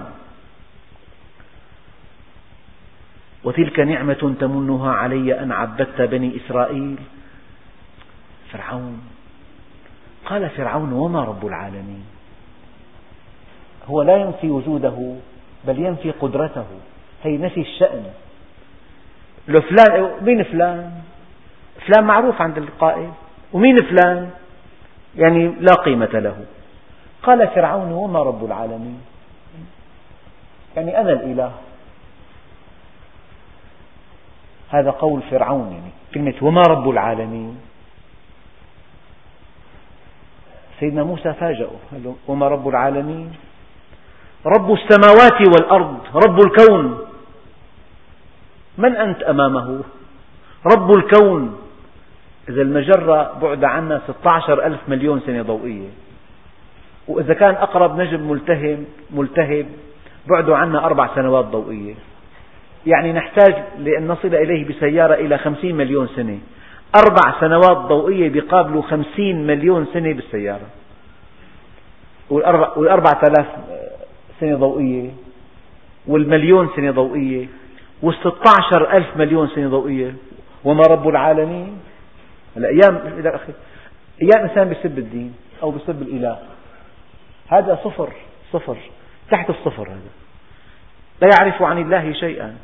وتلك نعمة تمنها علي أن عبدت بني إسرائيل. فرعون قال فرعون وما رب العالمين. هو لا ينفي وجوده بل ينفي قدرته، هي نفي الشأن. مين فلان؟ فلان معروف عند القائل، ومين فلان؟ يعني لا قيمة له. قال فرعون وما رب العالمين، يعني أنا الإله. هذا قول فرعون، يعني كلمة وما رب العالمين. سيدنا موسى فاجأه قال له وما رب العالمين؟ رب السماوات والأرض، رب الكون. من أنت أمامه؟ رب الكون. إذا المجرة بعد عنا 16,000 مليون سنة ضوئية، وإذا كان أقرب نجم ملتهب بعده عنا 4 سنوات ضوئية، يعني نحتاج لأن نصل إليه بسيارة إلى 50 مليون سنة. 4 سنوات ضوئية بيقابلوا 50 مليون سنة بالسيارة، وال4,000 سنة ضوئية والمليون سنة ضوئية وال16,000 مليون سنة ضوئية. وما رب العالمين؟ الأيام إنسان بيسب الدين أو بيسب الإله، هذا صفر تحت الصفر. هذا لا يعرف عن الله شيئا.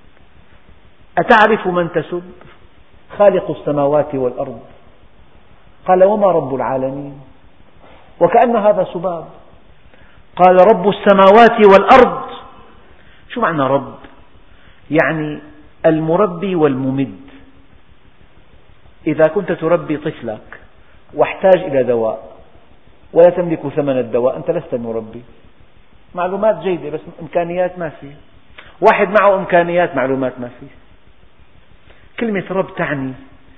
أتعرف من تسب؟ خالق السماوات والأرض. قال وما رب العالمين؟ وكأن هذا سباب. قال رب السماوات والأرض. شو معنى رب؟ يعني المربي والممد. إذا كنت تربي طفلك واحتاج إلى دواء ولا تملك ثمن الدواء، أنت لست المربي. معلومات جيدة بس إمكانيات ما فيه. واحد معه إمكانيات معلومات ما فيه. كلمة رب تعني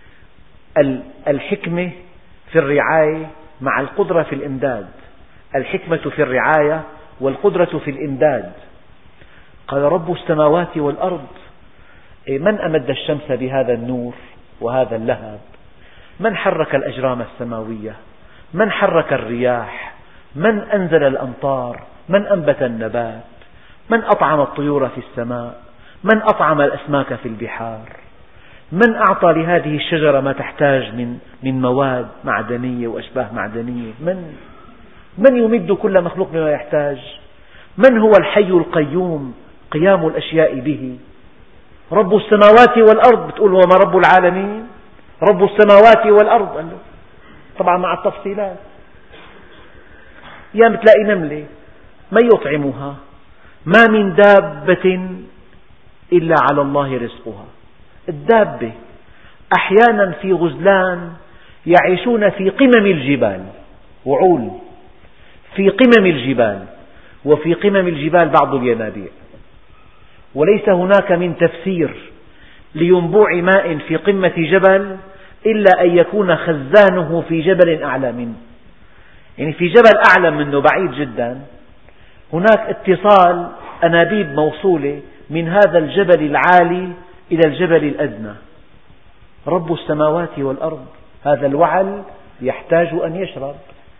الحكمة في الرعاية مع القدرة في الإمداد. الحكمة في الرعاية والقدرة في الإمداد. قال رب السماوات والأرض. من أمد الشمس بهذا النور وهذا اللهب؟ من حرك الأجرام السماوية؟ من حرك الرياح؟ من أنزل الأمطار؟ من أنبت النبات؟ من أطعم الطيور في السماء؟ من أطعم الأسماك في البحار؟ من أعطى لهذه الشجرة ما تحتاج من مواد معدنية وأشباه معدنية؟ من يمد كل مخلوق بما يحتاج؟ من هو الحي القيوم قيام الأشياء به؟ رب السماوات والأرض. بتقول وما رب العالمين؟ رب السماوات والأرض، طبعا مع التفصيلات. يا بتلاقي نملة من يطعمها؟ ما من دابة إلا على الله رزقها. الدابة أحيانا في غزلان يعيشون في قمم الجبال، وعول في قمم الجبال، وفي قمم الجبال بعض الينابيع، وليس هناك من تفسير لينبوع ماء في قمة جبل إلا أن يكون خزانه في جبل أعلى منه. يعني في جبل أعلى منه بعيد جدا هناك اتصال أنابيب موصولة من هذا الجبل العالي إلى الجبل الأدنى. رب السماوات والأرض، هذا الوعل يحتاج أن يشرب،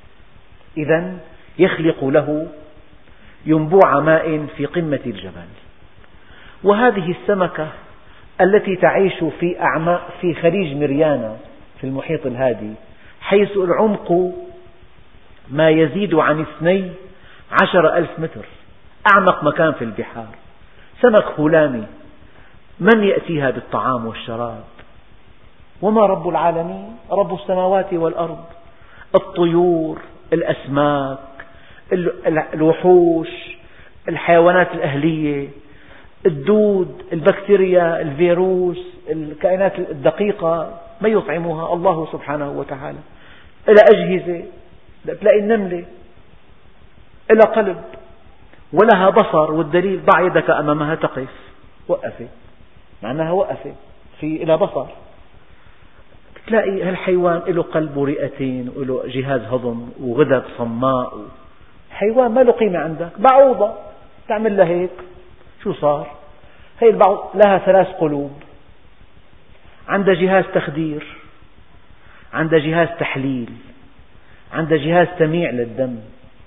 إذن يخلق له ينبوع ماء في قمة الجبل. وهذه السمكة التي تعيش في خليج مريانا في المحيط الهادي، حيث العمق ما يزيد عن 12,000 متر، أعمق مكان في البحار، سمك هلامي، من يأتيها بالطعام والشراب؟ وما رب العالمين؟ رب السماوات والأرض. الطيور، الأسماك، الوحوش، الحيوانات الأهلية، الدود، البكتيريا، الفيروس، الكائنات الدقيقة، من يطعمها؟ الله سبحانه وتعالى. إلى أجهزة، تلاقي النملة إلى قلب ولها بصر، والدليل ضع يدك أمامها تقف، وقفت، معناها وقفت، إلى بصر. تلاقي هالحيوان له قلب ورئتين وله جهاز هضم وغدد صماء، حيوان ما له قيمة عندك. بعوضة تعمل لها هيك، شو صار؟ هي البعوضة لها 3 قلوب، عندها جهاز تخدير، عندها جهاز تحليل، عندها جهاز تميع للدم،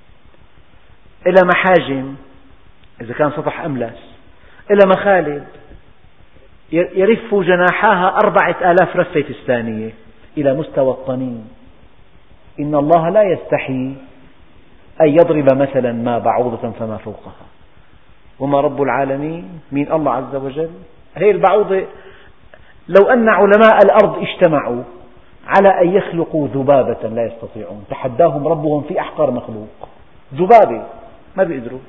إلى محاجم إذا كان سطح أملس، إلى مخالب، يرف جناحاها 4000 رفة في الثانية إلى مستوى الطنين. إن الله لا يستحي أن يضرب مثلا ما بعوضة فما فوقها. وما رب العالمين؟ من الله عز وجل. هي البعوضة لو أن علماء الأرض اجتمعوا على أن يخلقوا ذبابة لا يستطيعون، تحداهم ربهم في أحقر مخلوق، ذبابة ما بيقدروا.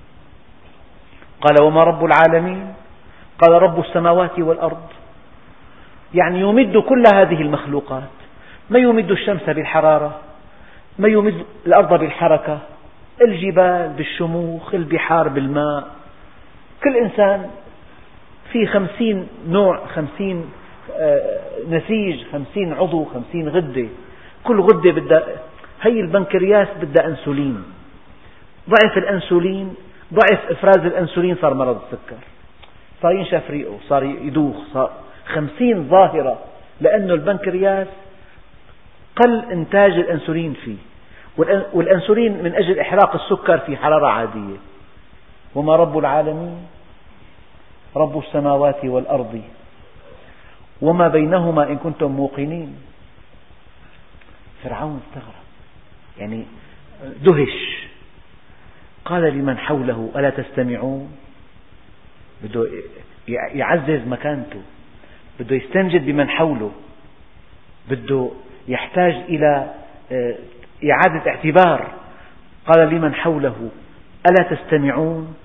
قال وما رب العالمين؟ قال رب السماوات والأرض. يعني يمد كل هذه المخلوقات، ما يمد الشمس بالحرارة، ما يمد الأرض بالحركة، الجبال بالشموخ، البحار بالماء، كل إنسان فيه 50 نوع، 50 نسيج، 50 عضو، 50 غدة، كل غدة بدها، هي البنكرياس بدها أنسولين، ضعف الأنسولين، ضعف إفراز الأنسولين صار مرض السكر، صار ينشف ريقه، صار يدوخ، صار 50 ظاهرة، لأنه البنكرياس قل إنتاج الأنسولين فيه، والأنسولين من أجل إحراق السكر في حرارة عادية. وما رب العالمين؟ رب السماوات والأرض وما بينهما إن كنتم موقنين. فرعون استغرب، يعني دهش، قال لمن حوله ألا تستمعون؟ بده يعزز مكانته، بده يستنجد بمن حوله، بده يحتاج إلى إعادة اعتبار. قال لمن حوله ألا تستمعون؟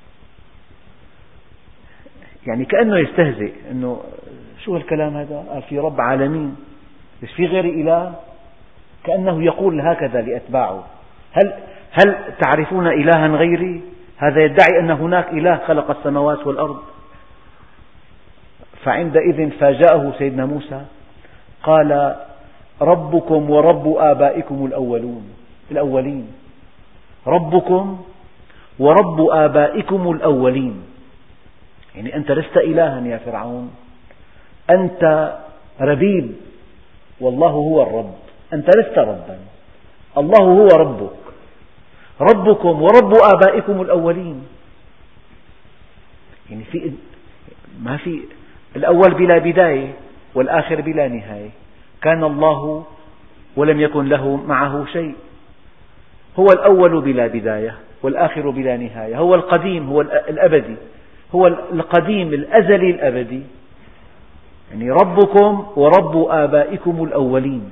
يعني كأنه يستهزئ، أنه شو هالكلام هذا؟ قال في رب عالمين، بس في غير إله؟ كأنه يقول هكذا لأتباعه، هل تعرفون إلها غيري؟ هذا يدعي أن هناك إله خلق السماوات والأرض. فعندئذ فاجأه سيدنا موسى، قال ربكم ورب آبائكم الأولين، ربكم ورب آبائكم الأولين. يعني أنت لست إلها يا فرعون، أنت ربيب والله هو الرب، أنت لست ربا، الله هو ربك، ربكم ورب آبائكم الأولين. يعني ما في الأول بلا بداية والآخر بلا نهاية، كان الله ولم يكن له معه شيء، هو الأول بلا بداية والآخر بلا نهاية، هو القديم، هو الأبدي، هو القديم الأزلي الأبدي، يعني ربكم ورب آبائكم الأولين.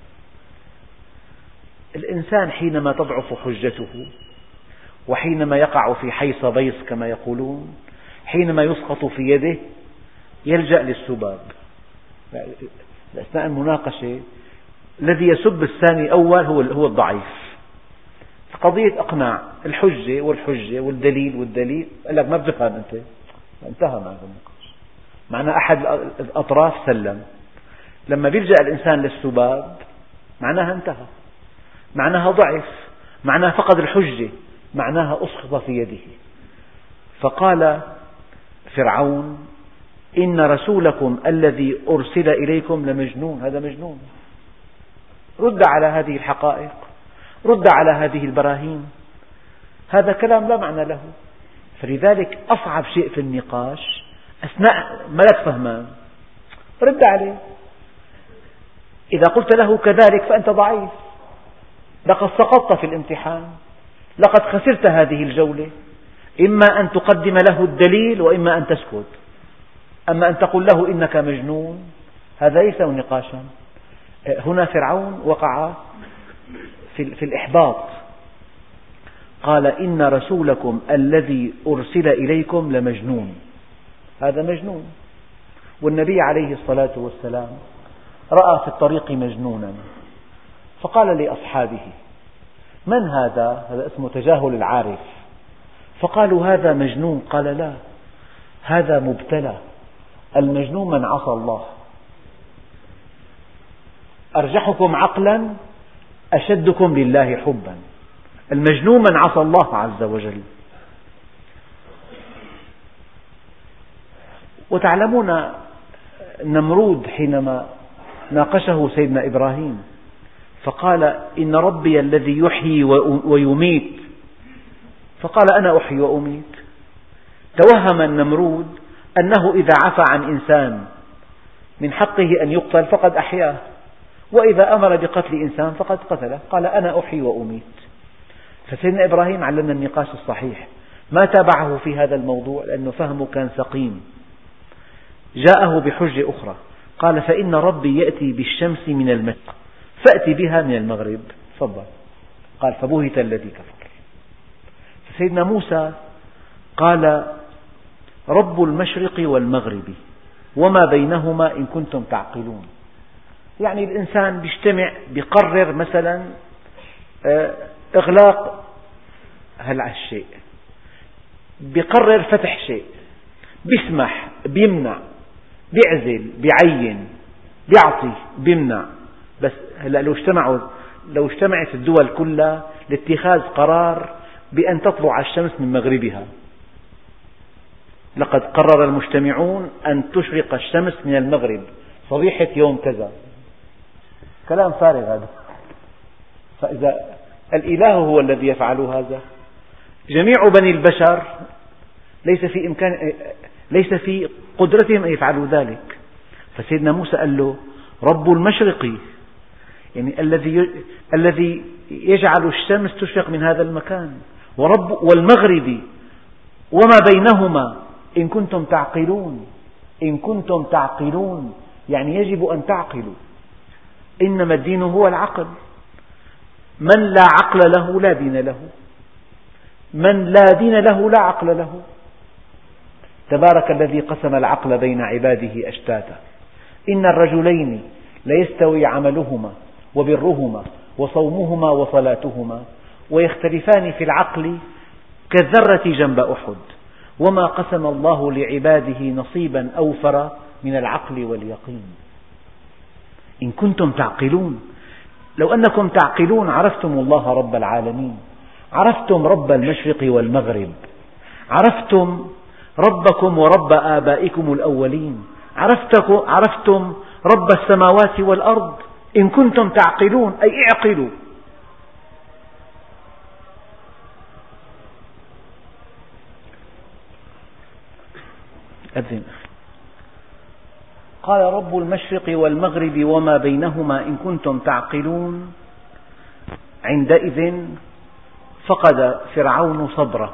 الإنسان حينما تضعف حجته، وحينما يقع في حيص بيص كما يقولون، حينما يسقط في يده يلجأ للسباب. أثناء المناقشة الذي يسب الثاني أول هو الضعيف. قضية إقناع، الحجة والحجة والدليل والدليل، قال لك ما بتفهم أنت، انتهى معك النقاش. معنى أحد الأطراف سلم. لما يلجأ الإنسان للسباب معناها انتهى، معناها ضعف، معناها فقد الحجة، معناها أسقط في يده. فقال فرعون: إن رسولكم الذي أرسل إليكم لمجنون. هذا مجنون، رد على هذه الحقائق، رد على هذه البراهين، هذا كلام لا معنى له. فلذلك أصعب شيء في النقاش أثناء ما لك فهمان رد عليه. إذا قلت له كذلك فأنت ضعيف، لقد سقطت في الامتحان، لقد خسرت هذه الجولة، إما أن تقدم له الدليل وإما أن تسكت. أما أن تقول له إنك مجنون هذا ليس نقاشا. هنا فرعون وقع في الإحباط، قال: إن رسولكم الذي أرسل إليكم لمجنون. هذا مجنون. والنبي عليه الصلاة والسلام رأى في الطريق مجنونا فقال لأصحابه: من هذا؟ هذا اسمه تجاهل العارف. فقالوا: هذا مجنون. قال: لا، هذا مبتلى. المجنون من عصى الله. أرجحكم عقلا أشدكم لله حبا. المجنون من عصى الله عز وجل. وتعلمون نمرود حينما ناقشه سيدنا إبراهيم فقال: إن ربي الذي يحيي ويميت، فقال: أنا أحيي وأميت. توهم النمرود أنه إذا عفى عن إنسان من حقه أن يقتل فقد أحياه، وإذا أمر بقتل إنسان فقد قتله. قال: أنا أحيي وأميت. فسيدنا إبراهيم علمنا النقاش الصحيح، ما تابعه في هذا الموضوع لأنه فهمه كان سقيم. جاءه بحجة أخرى، قال: فإن ربي يأتي بالشمس من المشرق فأتي بها من المغرب. تفضل. قال: فبهت الذي كفر. سيدنا موسى قال: رب المشرق والمغرب وما بينهما إن كنتم تعقلون. يعني الإنسان يجتمع يقرر مثلا إغلاق هالشيء، يقرر فتح شيء، بيسمح، بيمنع، بيعزل، بيعين، بيعطي، بيمنع. بس هلا لو اجتمعت الدول كلها لاتخاذ قرار بأن تطلع الشمس من مغربها، لقد قرر المجتمعون أن تشرق الشمس من المغرب صبيحة يوم كذا، كلام فارغ هذا. فإذا الإله هو الذي يفعل هذا، جميع بني البشر ليس في قدرتهم أن يفعلوا ذلك. فسيدنا موسى قال له: رب المشرق، يعني الذي يجعل الشمس تشرق من هذا المكان، والمغرب وما بينهما إن كنتم تعقلون. إن كنتم تعقلون يعني يجب أن تعقلوا، إنما الدين هو العقل. من لا عقل له لا دين له، من لا دين له لا عقل له. تبارك الذي قسم العقل بين عباده أشتاتا، إن الرجلين ليستوي عملهما وبرهما وصومهما وصلاتهما ويختلفان في العقل كالذرة جنب أحد، وما قسم الله لعباده نصيبا أوفر من العقل واليقين. إن كنتم تعقلون، لو أنكم تعقلون عرفتم الله رب العالمين، عرفتم رب المشرق والمغرب، عرفتم ربكم ورب آبائكم الأولين، عرفتم رب السماوات والأرض، إن كنتم تعقلون أي اعقلوا. أذن. قال رب المشرق والمغرب وما بينهما إن كنتم تعقلون. عندئذ فقد فرعون صبره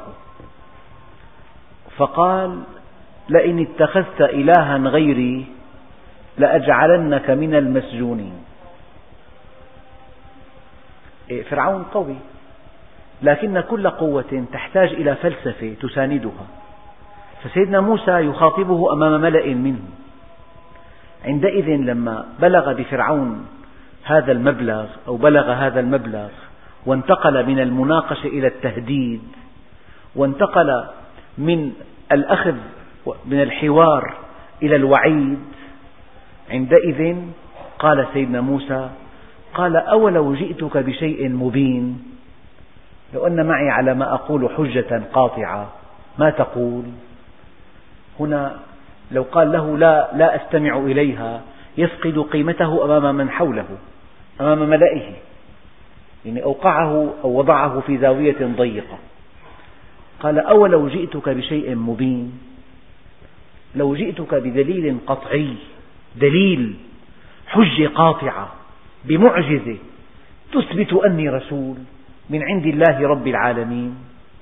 فقال لئن اتخذت إلها غيري لأجعلنك من المسجونين. فرعون قوي، لكن كل قوة تحتاج إلى فلسفة تساندها، فسيدنا موسى يخاطبه أمام ملأ منه. عندئذ لما بلغ بفرعون هذا المبلغ أو بلغ هذا المبلغ وانتقل من المناقشة إلى التهديد، وانتقل من الأخذ من الحوار إلى الوعيد، عندئذ قال سيدنا موسى قال أولو جئتك بشيء مبين، لو أن معي على ما أقول حجة قاطعة ما تقول؟ هنا لو قال له لا أستمع إليها يفقد قيمته أمام من حوله، أمام ملئه، يعني أوقعه أو وضعه في زاوية ضيقة. قال أولو جئتك بشيء مبين، لو جئتك بدليل قطعي، دليل حجة قاطعة بمعجزة تثبت أني رسول من عند الله رب العالمين،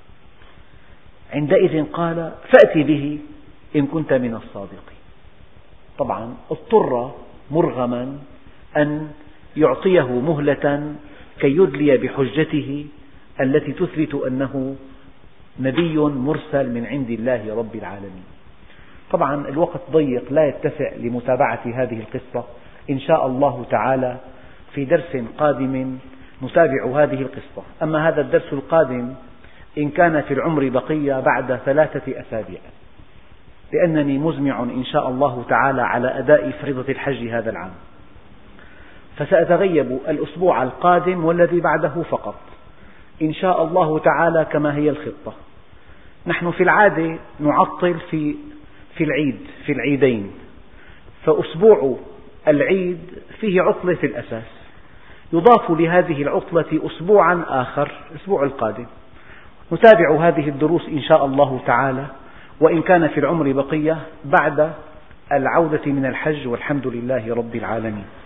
عندئذ قال فأت به إن كنت من الصادقين. طبعا اضطر مرغما أن يعطيه مهلة كي يدلي بحجته التي تثبت أنه نبي مرسل من عند الله رب العالمين. طبعا الوقت ضيق لا يتسع لمتابعة هذه القصة، إن شاء الله تعالى في درس قادم نتابع هذه القصة. أما هذا الدرس القادم إن كان في العمر بقية بعد 3 أسابيع، لأنني مزمع إن شاء الله تعالى على أداء فريضة الحج هذا العام، فسأتغيب الأسبوع القادم والذي بعده فقط إن شاء الله تعالى كما هي الخطة. نحن في العادة نعطل في العيد، في العيدين، فأسبوع العيد فيه عطلة في الأساس، يضاف لهذه العطلة أسبوعا آخر الأسبوع القادم، نتابع هذه الدروس إن شاء الله تعالى، وإن كان في العمر بقية بعد العودة من الحج، والحمد لله رب العالمين.